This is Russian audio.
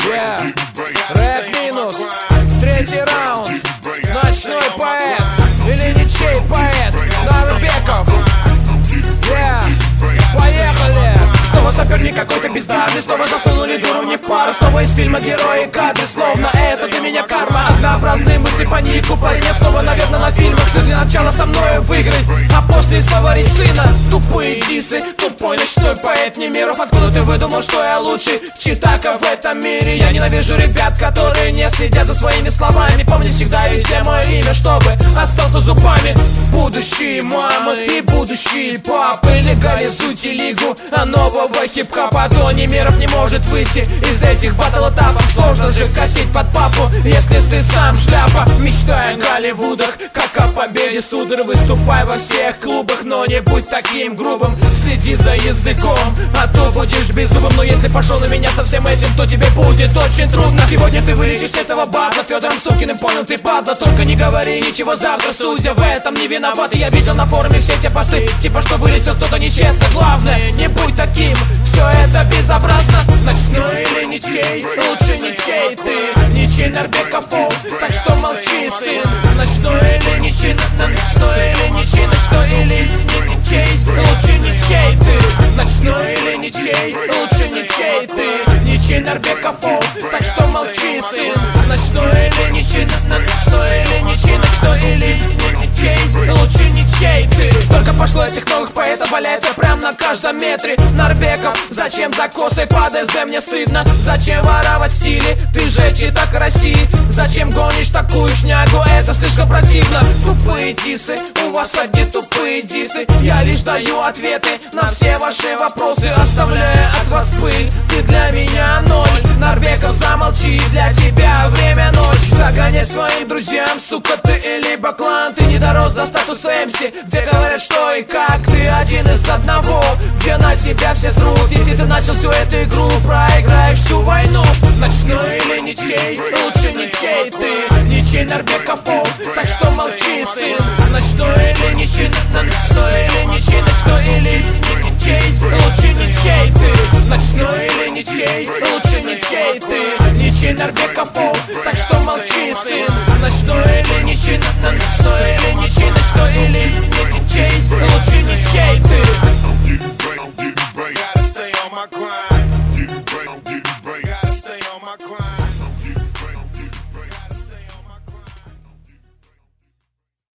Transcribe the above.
Рэп минус, третий раунд. Ночной поэт или ничей поэт Нарбеков. Поехали! Снова соперник какой-то бездарный. Снова засунули дуру мне в пару. Снова из фильма герои кадры. Словно это для меня карма. Однообразные мысли по нику. Парень снова, наверное, на фильмах. Ты для начала со мною выиграй, а после сварить сына. Тупые дисы, тупой ночной поэт Немиров. Откуда ты выдумал, что я лучший читака в этом мире? Я ненавижу ребят, которые не следят за своими словами. Помни всегда везде мое имя, чтобы остался зубами. Будущие мамы и будущие папы, легализуйте лигу нового хип-хопа. То Немиров не может выйти из этих батл-этапов. Сложно же косить под папу, если ты сам шляпа. Мечтай о Голливудах, как о победе судор. Выступай во всех клубах, но не будь таким грубым. Следи за языком, а то будешь беззубым. Но если пошел на меня со всем этим, то тебе будет очень трудно. Сегодня ты вылетишь с этого батла Федором Сумкиным, понял ты, падла. Только не говори ничего завтра, судя в этом не виноваты. Я видел на форуме все те посты, типа что вылетел кто-то нечестно. Главное, не будь таким, все это безобразно. Ночной или ничей, лучше ничей ты. Ничей Нарбеков, так что молчи, сын. Ночной или ничей, ночной или ничей, ночной или ничей, лучше ничей ты. Ночной или ничей, лучше ничей ты. Ничей Нарбеков, так что молчи, сын. Ночной или ничей, ночной или ничей, ночной или ничей, лучше ничей ты. Столько пошло этих новых поэтов, валяется прям на каждом метре. Нарбеков, зачем за косой по ДСД мне стыдно? Зачем воровать в стиле? Ты же читак России. Зачем гонишь такую шнягу? Это слишком противно. Тупые дисы, у вас одни тупые дисы. Я лишь даю ответы на все ваши вопросы, оставляя от вас пыль. Ты для меня ноль. Нарбеков, замолчи, для тебя время ночь. Загоняй своим друзьям, сука, ты либо клан. Ты не дорос до статуса МС, где говорят что и как. Ты один из одного, где на тебя все срут. Если ты начал всю эту игру, проиграешь всю войну. Ночной или ничей, лучше ничей ты. Ничей Нарбеков, так что молчи, сын. Ночной или ничей, ночной или ничей.